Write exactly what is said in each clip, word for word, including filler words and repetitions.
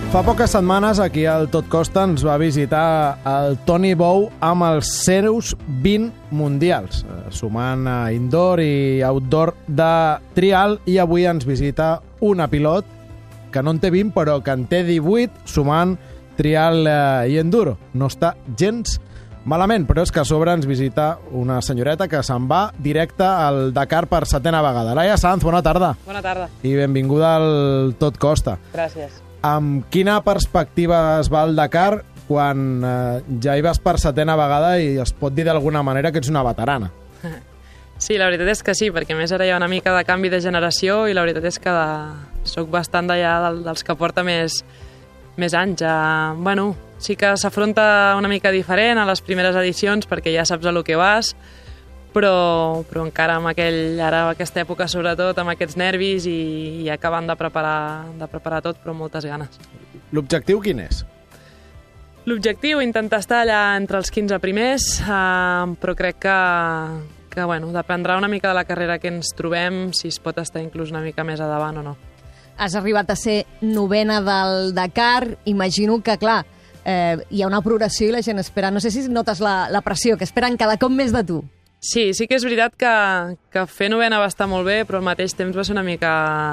Fa poques setmanes aquí al Tot Costa ens va visitar el Toni Bou amb els seus vint mundials, sumant a indoor i outdoor de trial, i avui ens visita una pilot que no en té vint però que en té divuit, sumant trial i enduro. No està gens malament, però és que a sobre ens visita una senyoreta que se'n va directe al Dakar per setena vegada. Laia Sanz, bona tarda. Bona tarda. I benvinguda al Tot Costa. Gràcies. Amb quina perspectiva es va al Dakar quan eh, ja hi vas per setena vegada i es pot dir d'alguna manera que ets una veterana? Sí, la veritat és que sí, perquè més ara hi ha una mica de canvi de generació i la veritat és que soc bastant d'allà dels que porta més, més anys. Ja, bueno, sí que s'afronta una mica diferent a les primeres edicions perquè ja saps a lo que vas, però, però encara amb aquell, ara aquesta època sobretot, amb aquests nervis i, i acabant de preparar, de preparar tot, però amb moltes ganes. L'objectiu quin és? L'objectiu, intentar estar allà entre els quinze primers, eh, però crec que, que bueno, dependrà una mica de la carrera que ens trobem, si es pot estar inclús una mica més a davant o no. Has arribat a ser novena del Dakar, imagino que, clar, eh, hi ha una progressió i la gent espera. No sé si notes la, la pressió, que esperen cada cop més de tu. Sí, sí que és veritat que, que fer novena va estar molt bé, però al mateix temps va ser una mica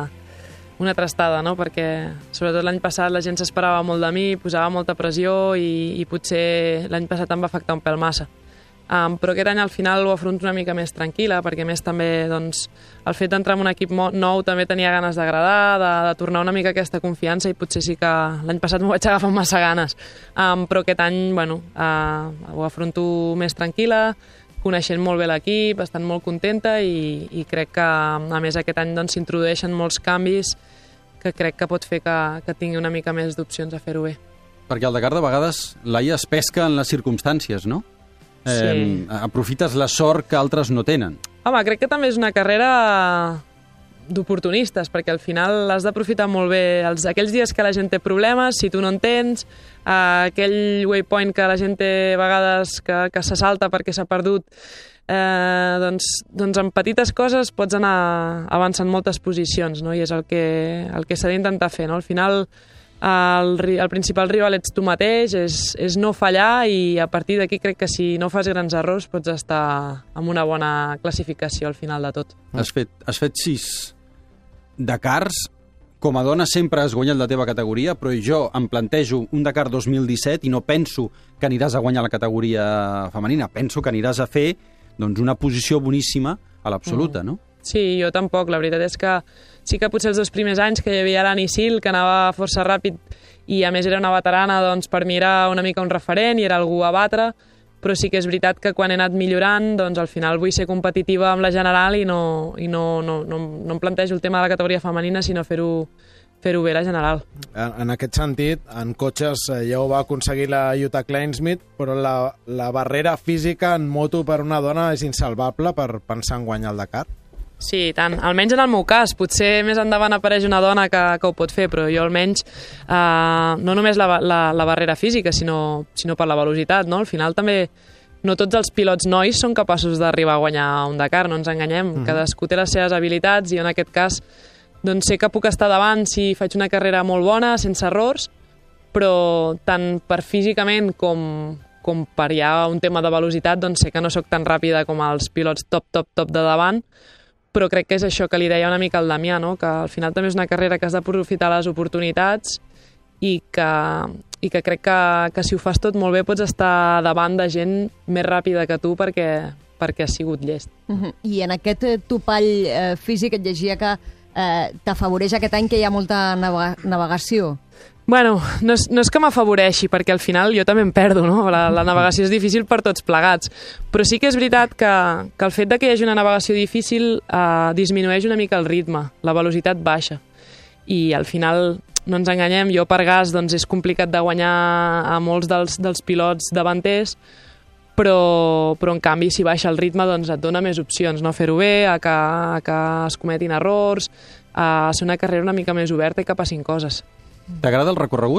una trastada, no? Perquè sobretot l'any passat la gent s'esperava molt de mi, posava molta pressió i, i potser l'any passat em va afectar un pèl massa. Um, però aquest any al final ho afronto una mica més tranquil·la, perquè més també doncs, el fet d'entrar en un equip nou també tenia ganes d'agradar, de, de tornar una mica aquesta confiança, i potser sí que l'any passat m'ho vaig agafar amb massa ganes. Um, però aquest any, bueno, uh, ho afronto més tranquil·la, coneixent molt bé l'equip, estant molt contenta i, i crec que, a més, aquest any doncs, s'introdueixen molts canvis que crec que pot fer que, que tingui una mica més d'opcions a fer-ho bé. Perquè al Dakar de vegades, Laia, es pesca en les circumstàncies, no? Sí. Eh, aprofites la sort que altres no tenen. Home, crec que també és una carrera d'oportunistes, perquè al final has d'aprofitar molt bé els, aquells dies que la gent té problemes, si tu no en tens, eh, aquell waypoint que la gent té a vegades que, que se salta perquè s'ha perdut, eh, doncs, doncs amb petites coses pots anar avançant moltes posicions, no? I és el que, el que s'ha d'intentar fer, no? Al final el, el principal rival ets tu mateix, és, és no fallar, i a partir d'aquí crec que si no fas grans errors pots estar amb una bona classificació al final de tot. Has fet, has fet sis Dakars. Com a dona sempre has guanyat la teva categoria, però jo em plantejo un Dakar dos mil disset i no penso que aniràs a guanyar la categoria femenina, penso que aniràs a fer doncs, una posició boníssima a l'absoluta, no? Sí, jo tampoc. La veritat és que sí que potser els dos primers anys que hi havia l'Anni Sil, que anava força ràpid i a més era una veterana, doncs per mi era una mica un referent i era algú a batre, però sí que és veritat que quan he anat millorant, doncs al final vull ser competitiva amb la general i no, i no, no, no, no em plantejo el tema de la categoria femenina, sinó fer-ho fer-ho bé la general. En, en aquest sentit, en cotxes ja ho va aconseguir la Jutta Kleinsmith, però la, la barrera física en moto per una dona és insalvable per pensar en guanyar el Dakar? Sí, tant. Almenys en el meu cas. Potser més endavant apareix una dona que, que ho pot fer, però jo almenys eh, no només la, la, la barrera física, sinó, sinó per la velocitat, no? Al final també no tots els pilots nois són capaços d'arribar a guanyar un Dakar, no ens enganyem. Mm-hmm. Cadascú té les seves habilitats i en aquest cas doncs sé que puc estar davant si faig una carrera molt bona, sense errors, però tant per físicament com, com per ja un tema de velocitat, doncs sé que no sóc tan ràpida com els pilots top, top, top de davant, però crec que és això que li deia una mica al Damià, no? Que al final també és una carrera que has d'aprofitar les oportunitats i que, i que crec que, que si ho fas tot molt bé pots estar davant de gent més ràpida que tu perquè, perquè has sigut llest. Uh-huh. I en aquest topall eh, físic et llegia que eh, t'afavoreix aquest any que hi ha molta navega navegació? Bueno, no és, no és que m'afavoreixi, perquè al final jo també em perdo, no? La, la navegació és difícil per tots plegats, però sí que és veritat que, que el fet de que hi hagi una navegació difícil eh, disminueix una mica el ritme, la velocitat baixa, i al final no ens enganyem, jo per gas doncs, és complicat de guanyar a molts dels, dels pilots davanters, però, però en canvi si baixa el ritme doncs et dona més opcions, no? Fer-ho bé, a que, a que es cometin errors, a ser una carrera una mica més oberta i que passin coses. T'agrada el recorregut?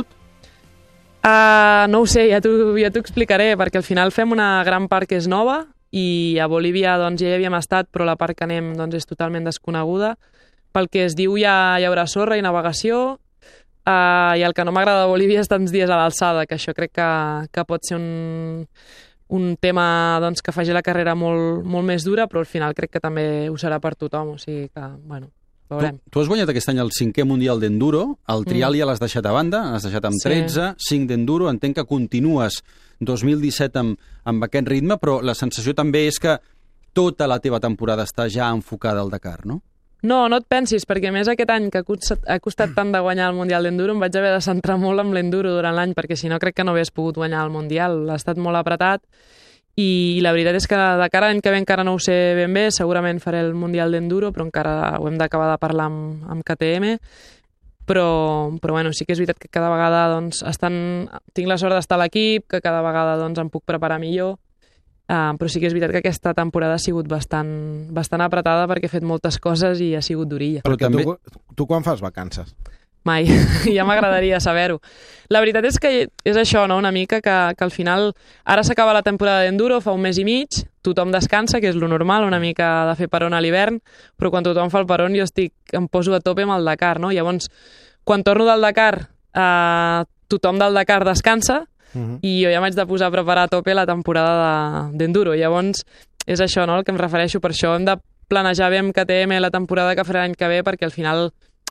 Uh, no ho sé, ja t'ho ja t'ho explicaré, perquè al final fem una gran part que és nova i a Bolívia doncs, ja hi havíem estat, però la part que anem doncs, és totalment desconeguda. Pel que es diu ja hi haurà sorra i navegació, uh, i el que no m'agrada de Bolívia és tants dies a l'alçada, que això crec que, que pot ser un, un tema doncs, que faci la carrera molt, molt més dura, però al final crec que també ho serà per tothom, o sigui que, bueno, veurem. Tu, tu has guanyat aquest any el cinquè Mundial d'Enduro, el trial mm. ja l'has deixat a banda, has deixat amb tretze, sí. cinc d'Enduro, entenc que continues dos mil disset amb, amb aquest ritme, però la sensació també és que tota la teva temporada està ja enfocada al Dakar, no? No, no et pensis, perquè més aquest any que ha costat, ha costat tant de guanyar el Mundial d'Enduro em vaig haver de centrar molt amb l'Enduro durant l'any, perquè si no crec que no hagués pogut guanyar el Mundial. Ha estat molt apretat i la veritat és que de cara a l'any que ve encara no ho sé ben bé, segurament faré el Mundial d'Enduro, però encara ho hem d'acabar de parlar amb, amb K T M, però, però bueno, sí que és veritat que cada vegada doncs, estan, tinc la sort d'estar a l'equip, que cada vegada doncs, em puc preparar millor. Uh, però sí que és veritat que aquesta temporada ha sigut bastant, bastant apretada perquè he fet moltes coses i ha sigut durilla. Però també... tu, tu quan fas vacances? Mai, ja m'agradaria saber-ho. La veritat és que és això, no? Una mica que, que al final... Ara s'acaba la temporada d'Enduro, fa un mes i mig, tothom descansa, que és lo normal, una mica de fer peron a l'hivern, però quan tothom fa el peron jo estic, em poso a tope amb el Dakar, no? Llavors, quan torno del Dakar, uh, tothom del Dakar descansa, Uh-huh. i jo ja m'haig de posar a preparar a tope la temporada d'Enduro. Llavors, és això, no?, el que em refereixo. Per això hem de planejar bé amb K T M la temporada que farà l'any que ve, perquè al final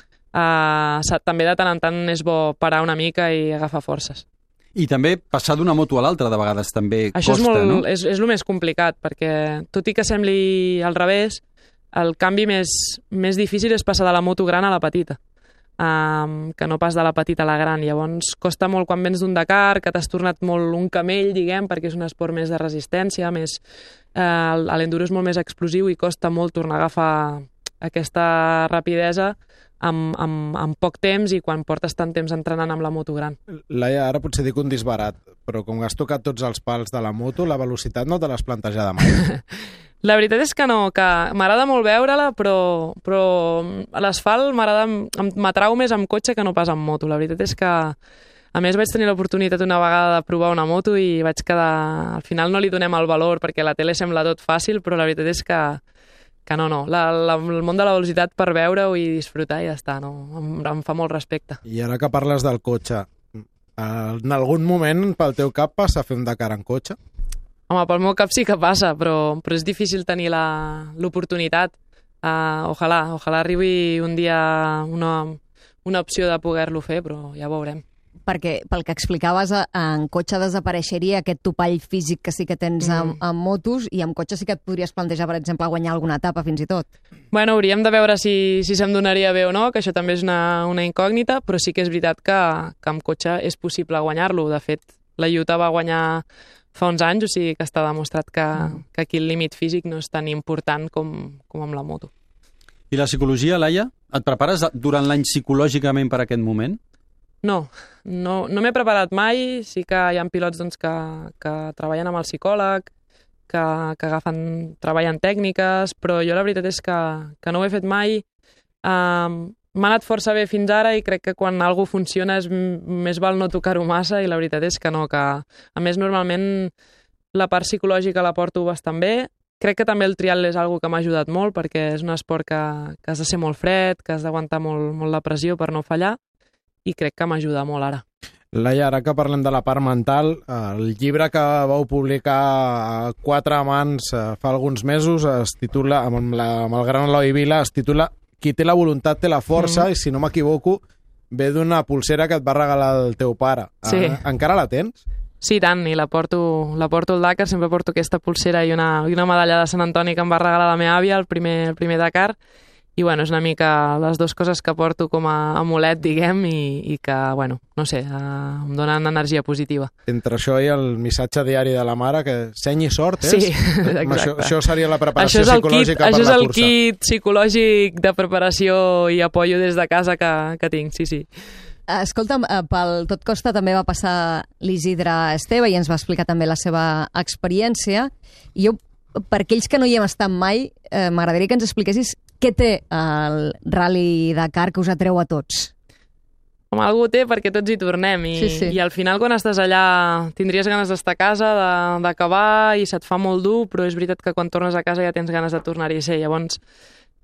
eh, també de tant en tant és bo parar una mica i agafar forces. I també passar d'una moto a l'altra de vegades també això costa, és molt, no? És, és el més complicat, perquè tot i que sembli al revés, el canvi més, més difícil és passar de la moto gran a la petita. Um, que no pas de la petita a la gran. Llavors costa molt quan vens d'un Dakar, que t'has tornat molt un camell, diguem, perquè és un esport més de resistència, més eh, l'enduro és molt més explosiu i costa molt tornar a agafar aquesta rapidesa amb, amb, amb poc temps i quan portes tant temps entrenant amb la moto gran. Laia, ara potser dic un disbarat, però com has tocat tots els pals de la moto, la velocitat no te l'has plantejada mai? La veritat és que no, que m'agrada molt veure-la, però, però a l'asfalt m'atrau més amb cotxe que no pas amb moto. La veritat és que, a més, vaig tenir l'oportunitat una vegada de provar una moto i vaig quedar... Al final no li donem el valor perquè a la tele sembla tot fàcil, però la veritat és que, que no, no. La, la, el món de la velocitat per veure-ho i disfrutar i ja està, no? Em, em fa molt respecte. I ara que parles del cotxe, en algun moment pel teu cap passa a fer un Dakar en cotxe? Home, pel meu cap sí que passa, però, però és difícil tenir l'oportunitat. Uh, ojalà, ojalà arribi un dia una, una opció de poder-lo fer, però ja ho veurem. Perquè, pel que explicaves, en cotxe desapareixeria aquest topall físic que sí que tens mm. amb, amb motos, i amb cotxe sí que et podries plantejar, per exemple, guanyar alguna etapa fins i tot. Bueno, hauríem de veure si, si se'm donaria bé o no, que això també és una, una incògnita, però sí que és veritat que, que amb cotxe és possible guanyar-lo. De fet, la Utah va guanyar fa uns anys, o sigui que està demostrat que, que aquí el límit físic no és tan important com, com amb la moto. I la psicologia, Laia? Et prepares durant l'any psicològicament per aquest moment? No, no, no m'he preparat mai. Sí que hi ha pilots doncs, que, que treballen amb el psicòleg, que, que agafen, treballen tècniques, però jo la veritat és que, que no ho he fet mai. Um, M'ha anat força bé fins ara i crec que quan alguna cosa funciona és més val no tocar-ho massa, i la veritat és que no, que a més normalment la part psicològica la porto bastant bé. Crec que també el trial és algo que m'ha ajudat molt perquè és un esport que, que has de ser molt fred, que has d'aguantar molt, molt la pressió per no fallar, i crec que m'ajuda molt ara. Laia, ara que parlem de la part mental, el llibre que vau publicar a quatre mans fa alguns mesos es titula, amb, la, amb el gran Eloi Vila, es titula Qui té la voluntat té la força, mm. i si no m'equivoco ve d'una pulsera que et va regalar el teu pare. Sí. Ah, encara la tens? Sí, tant, i la porto, la porto al Dakar, sempre porto aquesta pulsera i una, i una medalla de Sant Antoni que em va regalar la meva àvia el primer, el primer Dakar, i bueno, és una mica les dues coses que porto com a amulet, diguem, i, i que, bueno, no sé, eh, em donen energia positiva. Entre això i el missatge diari de la mare, que seny i sort, és? Sí, exacte. Això, això seria la preparació això psicològica kit, per la cursa. Això és el kit psicològic de preparació i apoyo des de casa que, que tinc, sí, sí. Escolta'm, pel Tot Costa també va passar l'Isidre Esteve i ens va explicar també la seva experiència. I jo, per aquells que no hi hem estat mai, eh, m'agradaria que ens expliquessis què té el Rally Dakar que us atreu a tots. Home, algú té perquè tots hi tornem i, sí, sí. i al final quan estàs allà tindries ganes d'estar a casa, d'acabar, i se't fa molt dur, però és veritat que quan tornes a casa ja tens ganes de tornar-hi a ser. Llavors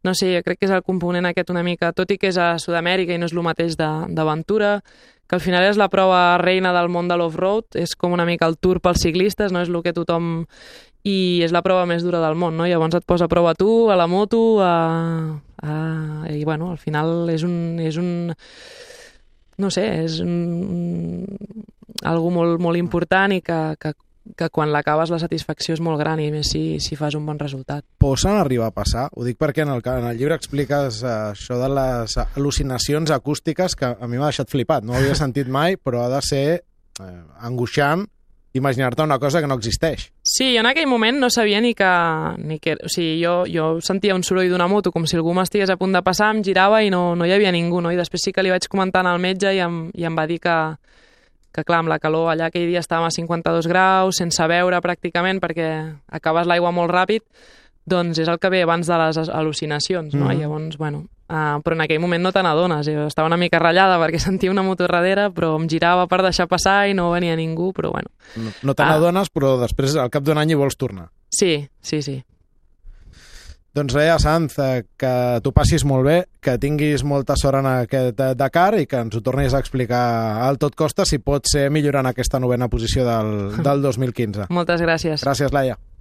no sé, jo crec que és el component aquest una mica, tot i que és a Sud-amèrica i no és el mateix d'aventura, que al final és la prova reina del món de l'off-road, és com una mica el tour pels ciclistes, no és el que tothom... i és la prova més dura del món, no? Llavors et posa a prova tu, a la moto, a... a... i bueno, al final és un... És un no sé, és un... algo molt, molt important i que, que, que quan l'acabes la satisfacció és molt gran i més si, si fas un bon resultat. Por se'n arriba a passar? Ho dic perquè en el, en el llibre expliques eh, això de les al·lucinacions acústiques que a mi m'ha deixat flipat. No ho havia sentit mai, però ha de ser eh, angoixant imaginar-te una cosa que no existeix. Sí, jo en aquell moment no sabia ni que... Ni que o sigui, jo, jo sentia un soroll d'una moto com si algú m'estigués a punt de passar, em girava i no, no hi havia ningú, no? I després sí que li vaig comentar al metge i em, i em va dir que, que, clar, amb la calor allà aquell dia estàvem a cinquanta-dos graus, sense veure pràcticament, perquè acabes l'aigua molt ràpid, doncs és el que ve abans de les al·lucinacions, no? Mm. Llavors, bueno, uh, però en aquell moment no te n'adones. Jo estava una mica ratllada perquè sentia una moto darrere, però em girava per deixar passar i no venia ningú, però bueno. No, no te n'adones, uh, però després al cap d'un any hi vols tornar. Sí, sí, sí. Doncs res, Sanz, que t'ho passis molt bé, que tinguis molta sort en aquest Dakar i que ens ho tornis a explicar al tot costa si pot ser millorant aquesta novena posició del, del dos mil quinze. Moltes gràcies. Gràcies, Laia.